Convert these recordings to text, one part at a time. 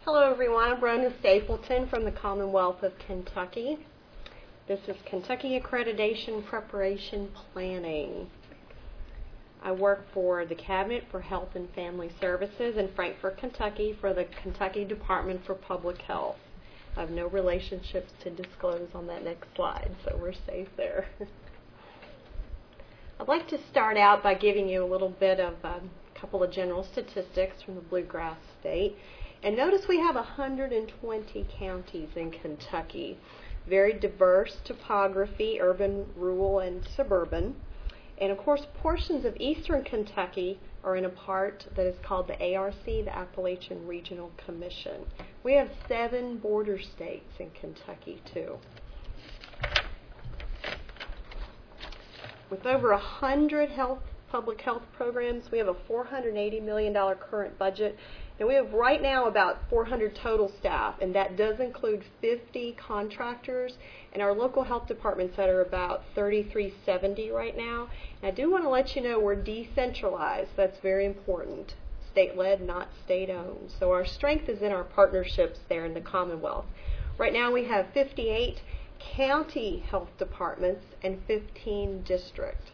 Hello everyone, I'm Rhona Stapleton from the Commonwealth of Kentucky. This is Kentucky Accreditation Preparation Planning. I work for the Cabinet for Health and Family Services in Frankfort, Kentucky for the Kentucky Department for Public Health. I have no relationships to disclose on that next slide, so we're safe there. I'd like to start out by giving you a little bit of a couple of general statistics from the Bluegrass State. And notice we have 120 counties in Kentucky. Very diverse topography, urban, rural, and suburban. And of course, portions of eastern Kentucky are in a part that is called the ARC, the Appalachian Regional Commission. We have 7 border states in Kentucky, too. With over 100 public health programs, we have a $480 million current budget. And we have right now about 400 total staff, and that does include 50 contractors, and our local health departments that are about 3,370 right now. And I do want to let you know we're decentralized. That's very important. State-led, not state-owned. So our strength is in our partnerships there in the Commonwealth. Right now we have 58 county health departments and 15 district.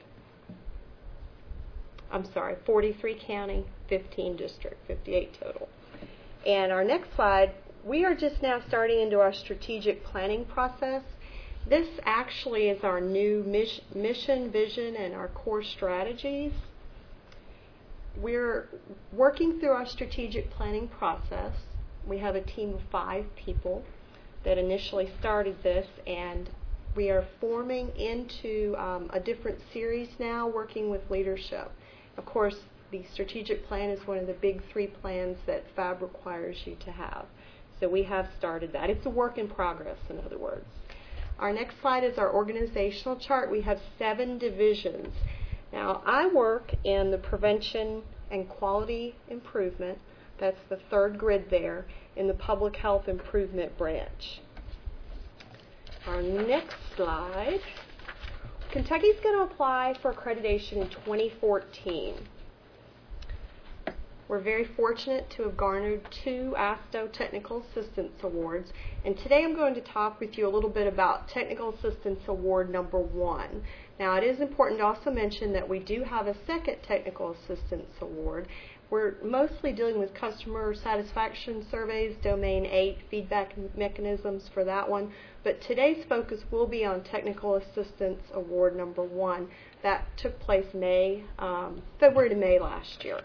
43 county, 15 district, 58 total. And our next slide, we are just now starting into our strategic planning process. This actually is our new mission, vision, and our core strategies. We're working through our strategic planning process. We have a team of 5 people that initially started this, and we are forming into a different series now, working with leadership. Of course, the strategic plan is one of the big 3 plans that FAB requires you to have. So we have started that. It's a work in progress, in other words. Our next slide is our organizational chart. We have 7 divisions. Now, I work in the prevention and quality improvement. That's the 3rd grid there in the public health improvement branch. Our next slide. Kentucky's going to apply for accreditation in 2014. We're very fortunate to have garnered 2 ASTO Technical Assistance Awards, and today I'm going to talk with you a little bit about Technical Assistance Award number 1. Now, it is important to also mention that we do have a 2nd Technical Assistance Award. We're mostly dealing with customer satisfaction surveys, Domain 8, feedback mechanisms for that one. But today's focus will be on Technical Assistance Award number 1. That took place February to May last year.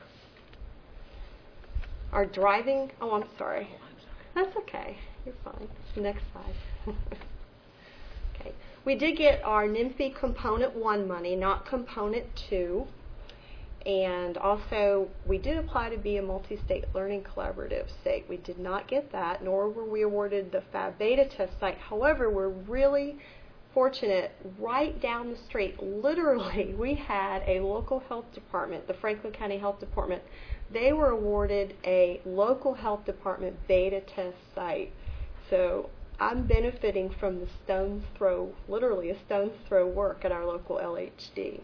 Our driving, I'm sorry. That's okay. You're fine. Next slide. Okay. We did get our NMFI Component 1 money, not Component 2. And also, we did apply to be a multi-state learning collaborative state. We did not get that, nor were we awarded the FAB beta test site. However, we're really fortunate. Right down the street, literally, we had a local health department, the Franklin County Health Department. They were awarded a local health department beta test site. So I'm benefiting from the stone's throw, literally a stone's throw work at our local LHD.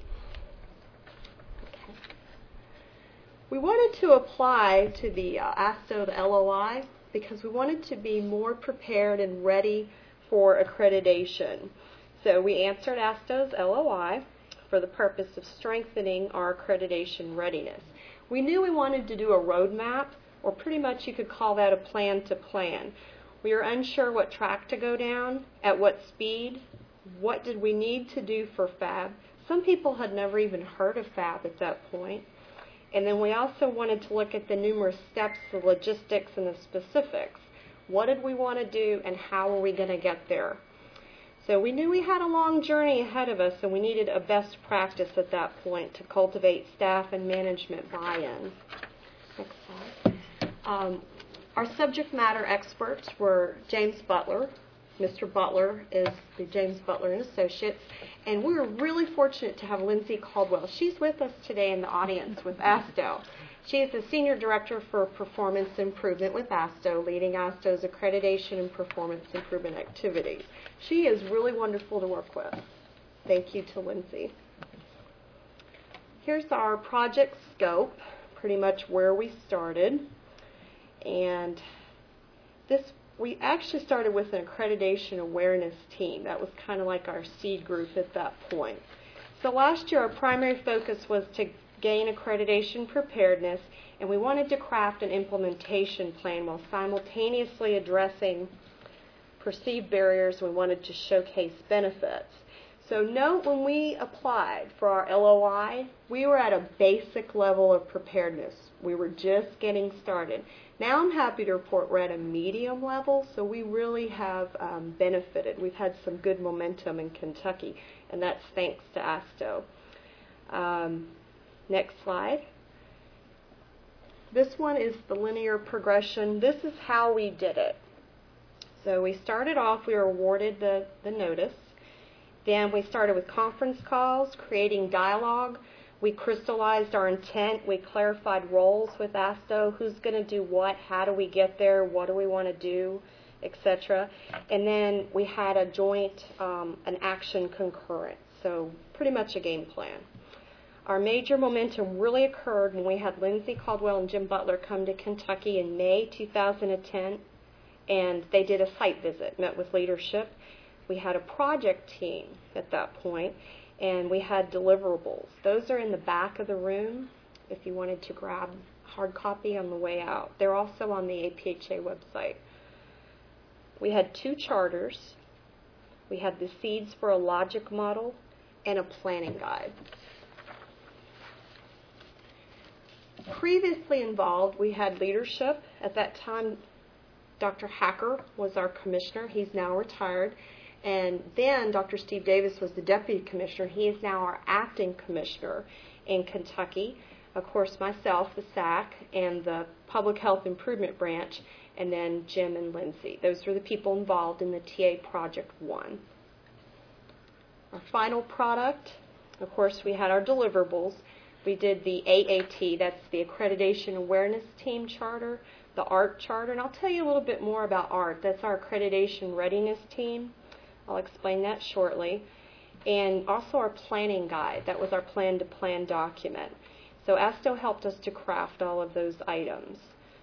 We wanted to apply to the ASTO, the LOI, because we wanted to be more prepared and ready for accreditation. So we answered ASTO's LOI for the purpose of strengthening our accreditation readiness. We knew we wanted to do a roadmap, or pretty much you could call that a plan to plan. We were unsure what track to go down, at what speed, what did we need to do for FAB. Some people had never even heard of FAB at that point. And then we also wanted to look at the numerous steps, the logistics, and the specifics. What did we want to do, and how are we going to get there? So we knew we had a long journey ahead of us, and we needed a best practice at that point to cultivate staff and management buy-in. Next slide. Our subject matter experts were James Butler. Mr. Butler is the James Butler and Associates, and we're really fortunate to have Lindsay Caldwell. She's with us today in the audience with ASTO. She is the Senior Director for Performance Improvement with ASTO, leading ASTO's accreditation and performance improvement activities. She is really wonderful to work with. Thank you to Lindsay. Here's our project scope, pretty much where we started, and we actually started with an accreditation awareness team. That was kind of like our seed group at that point. So last year our primary focus was to gain accreditation preparedness, and we wanted to craft an implementation plan while simultaneously addressing perceived barriers. We wanted to showcase benefits. So note, when we applied for our LOI, we were at a basic level of preparedness. We were just getting started. Now I'm happy to report we're at a medium level, so we really have benefited. We've had some good momentum in Kentucky, and that's thanks to ASTO. Next slide. This one is the linear progression. This is how we did it. So we started off, we were awarded the notice. Then we started with conference calls, creating dialogue. We crystallized our intent. We clarified roles with ASTO. Who's going to do what? How do we get there? What do we want to do? Etc. And then we had a joint, an action concurrent. So pretty much a game plan. Our major momentum really occurred when we had Lindsay Caldwell and Jim Butler come to Kentucky in May 2010, and they did a site visit, met with leadership. We had a project team at that point, and we had deliverables. Those are in the back of the room if you wanted to grab hard copy on the way out. They're also on the APHA website. We had 2 charters. We had the seeds for a logic model and a planning guide. Previously involved, we had leadership. At that time, Dr. Hacker was our commissioner. He's now retired. And then Dr. Steve Davis was the deputy commissioner. He is now our acting commissioner in Kentucky. Of course, myself, the SAC, and the Public Health Improvement Branch, and then Jim and Lindsay. Those were the people involved in the TA Project 1. Our final product, of course, we had our deliverables. We did the AAT, that's the Accreditation Awareness Team Charter, the ART Charter, and I'll tell you a little bit more about ART. That's our Accreditation Readiness Team. I'll explain that shortly. And also our planning guide. That was our plan to plan document. So ASTO helped us to craft all of those items.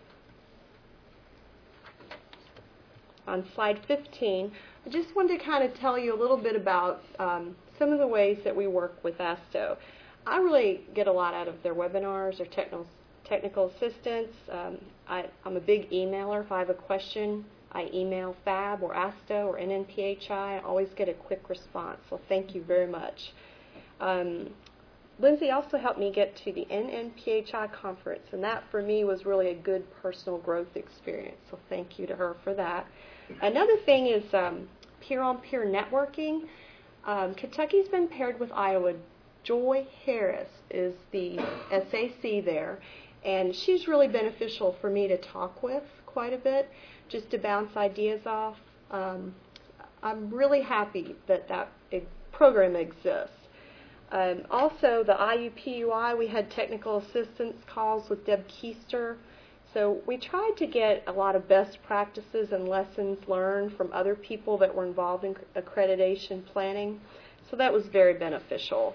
On slide 15, I just wanted to kind of tell you a little bit about some of the ways that we work with ASTO. I really get a lot out of their webinars or technical assistance. I'm a big emailer. If I have a question, I email FAB or ASTO or NNPHI. I always get a quick response, so thank you very much. Lindsay also helped me get to the NNPHI conference, and that for me was really a good personal growth experience, so thank you to her for that. Another thing is peer-on-peer networking. Kentucky's been paired with Iowa. Joy Harris is the SAC there, and she's really beneficial for me to talk with quite a bit, just to bounce ideas off. I'm really happy that that program exists. Also, the IUPUI, we had technical assistance calls with Deb Keister. So we tried to get a lot of best practices and lessons learned from other people that were involved in accreditation planning. So that was very beneficial.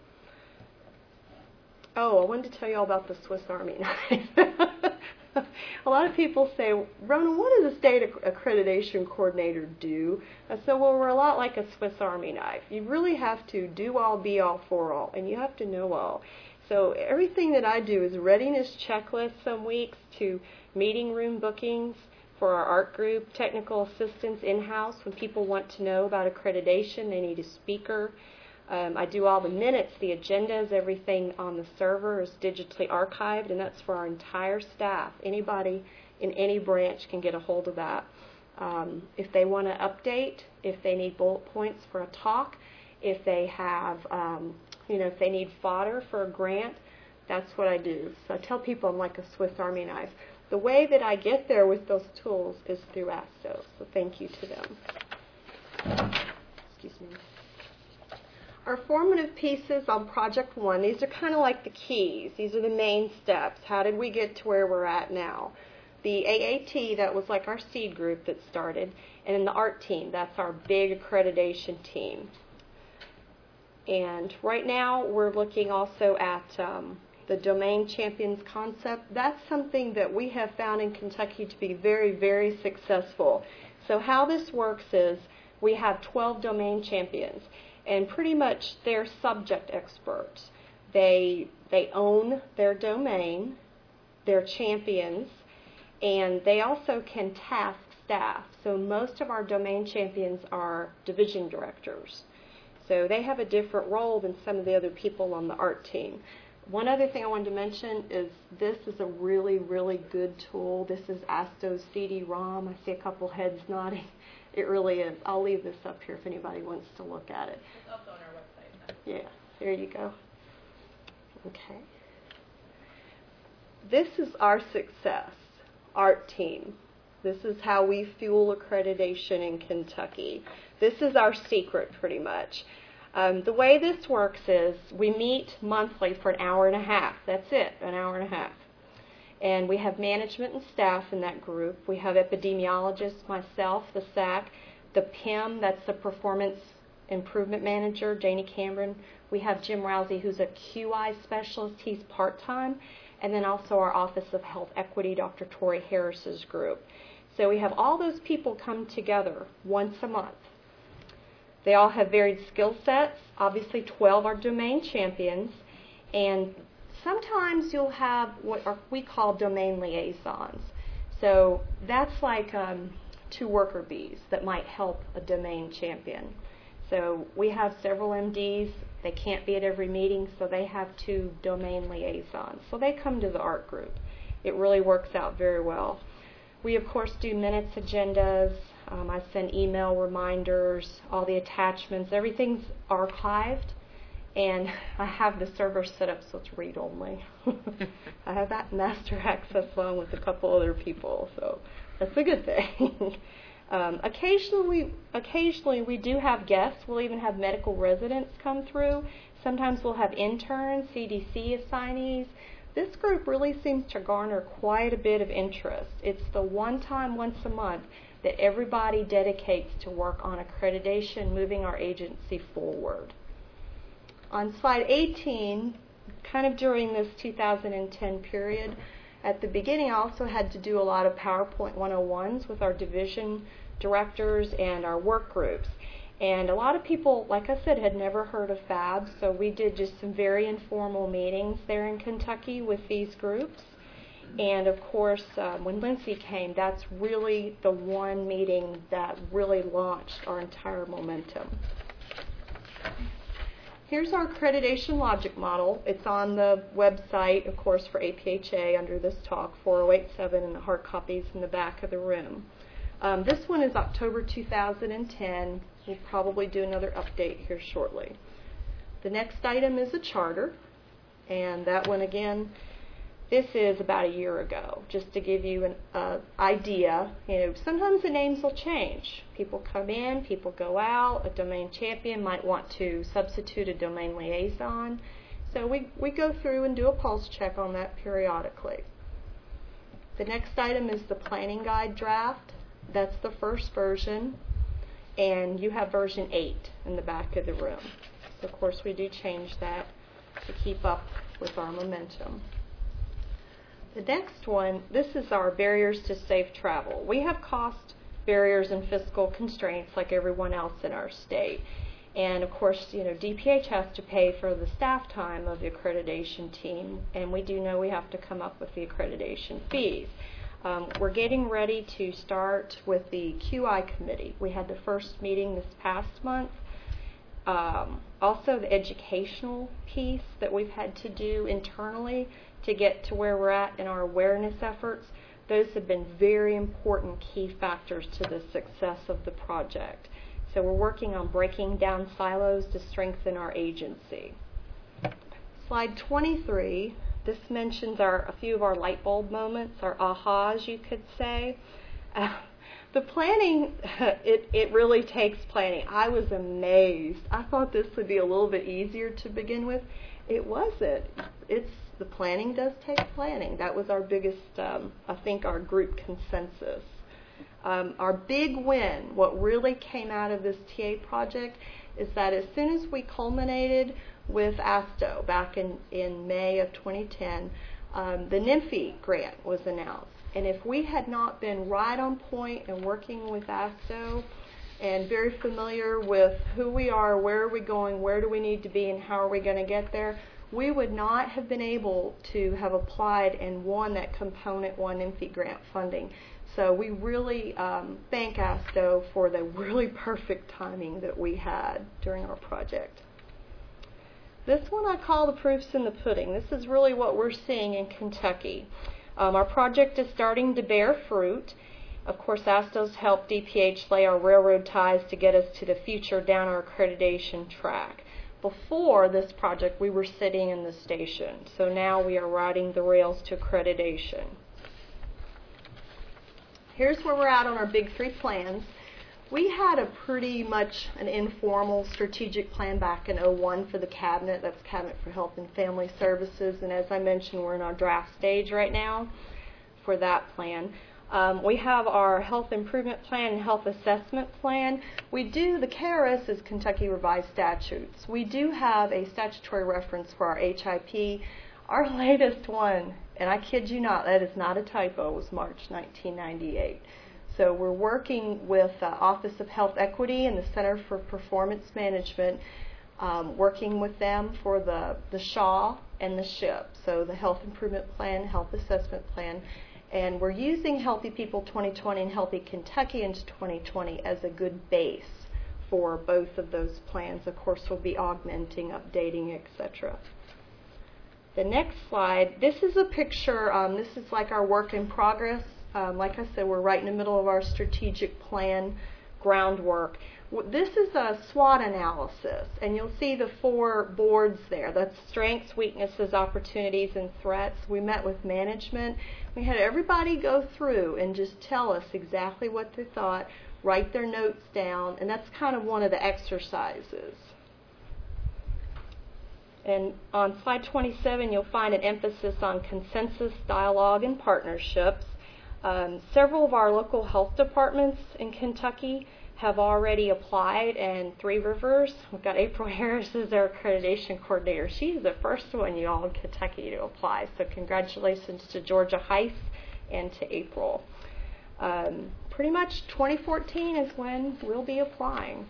Oh, I wanted to tell you all about the Swiss Army knife. A lot of people say, Rona, what does a state accreditation coordinator do? I said, well, we're a lot like a Swiss Army knife. You really have to do all, be all, for all, and you have to know all. So everything that I do is readiness checklists some weeks to meeting room bookings for our art group, technical assistance in-house when people want to know about accreditation, they need a speaker. I do all the minutes, the agendas, everything on the server is digitally archived, and that's for our entire staff. Anybody in any branch can get a hold of that. If they want to update, if they need bullet points for a talk, if they have, if they need fodder for a grant, that's what I do. So I tell people I'm like a Swiss Army knife. The way that I get there with those tools is through ASTO, so thank you to them. Excuse me. Our formative pieces on Project 1, these are kind of like the keys. These are the main steps. How did we get to where we're at now? The AAT, that was like our seed group that started, and then the ART team, that's our big accreditation team. And right now we're looking also at the domain champions concept, that's something that we have found in Kentucky to be very, very successful. So how this works is we have 12 domain champions, and pretty much they're subject experts. They own their domain, they're champions, and they also can task staff. So most of our domain champions are division directors. So they have a different role than some of the other people on the art team. One other thing I wanted to mention is this is a really, really good tool. This is ASTO's CD-ROM. I see a couple heads nodding. It really is. I'll leave this up here if anybody wants to look at it. It's also on our website. Yeah, there you go. Okay. This is our success, art team. This is how we fuel accreditation in Kentucky. This is our secret, pretty much. The way this works is we meet monthly for an hour and a half. That's it, an hour and a half. And we have management and staff in that group. We have epidemiologists, myself, the SAC, the PIM, that's the Performance Improvement Manager, Janie Cameron. We have Jim Rousey, who's a QI specialist. He's part-time. And then also our Office of Health Equity, Dr. Tori Harris's group. So we have all those people come together once a month. They all have varied skill sets. Obviously, 12 are domain champions. And sometimes you'll have what we call domain liaisons. So that's like two worker bees that might help a domain champion. So we have several MDs. They can't be at every meeting, so they have two domain liaisons. So they come to the art group. It really works out very well. We, of course, do minutes, agendas. I send email reminders, all the attachments. Everything's archived, and I have the server set up so it's read-only. I have that master access along with a couple other people, so that's a good thing. Occasionally we do have guests. We'll even have medical residents come through. Sometimes we'll have interns, CDC assignees. This group really seems to garner quite a bit of interest. It's the one time once a month that everybody dedicates to work on accreditation, moving our agency forward. On slide 18, kind of during this 2010 period, at the beginning I also had to do a lot of PowerPoint 101s with our division directors and our work groups. And a lot of people, like I said, had never heard of FAB, so we did just some very informal meetings there in Kentucky with these groups. And of course, when Lindsay came, that's really the one meeting that really launched our entire momentum. Here's our accreditation logic model. It's on the website, of course, for APHA under this talk, 4087, and the hard copies in the back of the room. This one is October 2010. We'll probably do another update here shortly. The next item is a charter, and that one again, this is about a year ago, just to give you an idea. You know, sometimes the names will change. People come in, people go out. A domain champion might want to substitute a domain liaison. So we go through and do a pulse check on that periodically. The next item is the planning guide draft. That's the first version, and you have version 8 in the back of the room. So of course we do change that to keep up with our momentum. The next one, this is our barriers to safe travel. We have cost barriers and fiscal constraints like everyone else in our state. And of course, you know, DPH has to pay for the staff time of the accreditation team, and we do know we have to come up with the accreditation fees. We're getting ready to start with the QI committee. We had the first meeting this past month. Also the educational piece that we've had to do internally to get to where we're at in our awareness efforts. Those have been very important key factors to the success of the project. So we're working on breaking down silos to strengthen our agency. Slide 23. This mentions a few of our light bulb moments, our ahas, you could say. The planning, it really takes planning. I was amazed. I thought this would be a little bit easier to begin with. It wasn't. The planning does take planning. That was our biggest, I think, our group consensus. Our big win, what really came out of this TA project, is that as soon as we culminated, with ASTO back in May of 2010, the NIMFI grant was announced. And if we had not been right on point and working with ASTO and very familiar with who we are, where are we going, where do we need to be, and how are we going to get there, we would not have been able to have applied and won that Component 1 NIMFI grant funding. So we really thank ASTO for the really perfect timing that we had during our project. This one I call the proof's in the pudding. This is really what we're seeing in Kentucky. Our project is starting to bear fruit. Of course, ASTO's helped DPH lay our railroad ties to get us to the future down our accreditation track. Before this project, we were sitting in the station. So now we are riding the rails to accreditation. Here's where we're at on our big three plans. We had a pretty much an informal strategic plan back in 2001 for the Cabinet. That's Cabinet for Health and Family Services. And as I mentioned, we're in our draft stage right now for that plan. We have our Health Improvement Plan and Health Assessment Plan. The KRS is Kentucky Revised Statutes. We do have a statutory reference for our HIP. Our latest one, and I kid you not, that is not a typo, was March 1998. So we're working with Office of Health Equity and the Center for Performance Management, working with them for the SHAW and the SHIP, so the Health Improvement Plan, Health Assessment Plan. And we're using Healthy People 2020 and Healthy Kentuckians 2020 as a good base for both of those plans. Of course, we'll be augmenting, updating, etc. The next slide, this is a picture, this is like our work in progress. Like I said, we're right in the middle of our strategic plan groundwork. This is a SWOT analysis, and you'll see the 4 boards there. That's strengths, weaknesses, opportunities, and threats. We met with management. We had everybody go through and just tell us exactly what they thought, write their notes down, and that's kind of one of the exercises. And on slide 27, you'll find an emphasis on consensus, dialogue, and partnerships. Several of our local health departments in Kentucky have already applied, and Three Rivers, we've got April Harris as our accreditation coordinator. She's the first one, you all, in Kentucky to apply. So congratulations to Georgia Heiss and to April. Pretty much 2014 is when we'll be applying.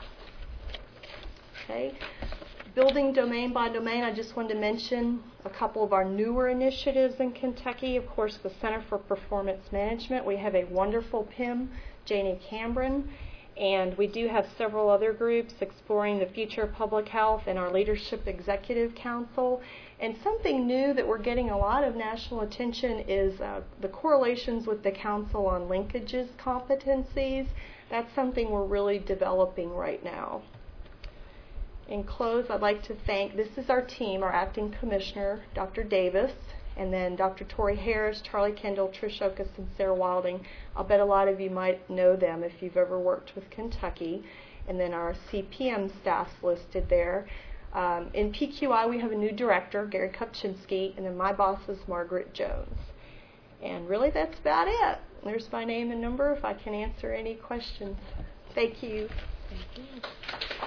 Okay. Building domain by domain, I just wanted to mention a couple of our newer initiatives in Kentucky. Of course, the Center for Performance Management. We have a wonderful PIM, Janie Cameron, and we do have several other groups exploring the future of public health and our Leadership Executive Council. And something new that we're getting a lot of national attention is the correlations with the Council on Linkages competencies. That's something we're really developing right now. In close, I'd like to thank, this is our team, our acting commissioner, Dr. Davis, and then Dr. Tori Harris, Charlie Kendall, Trish Okus, and Sarah Wilding. I'll bet a lot of you might know them if you've ever worked with Kentucky. And then our CPM staff's listed there. In PQI, we have a new director, Gary Kupczynski, and then my boss is Margaret Jones. And really, that's about it. There's my name and number if I can answer any questions. Thank you. Thank you.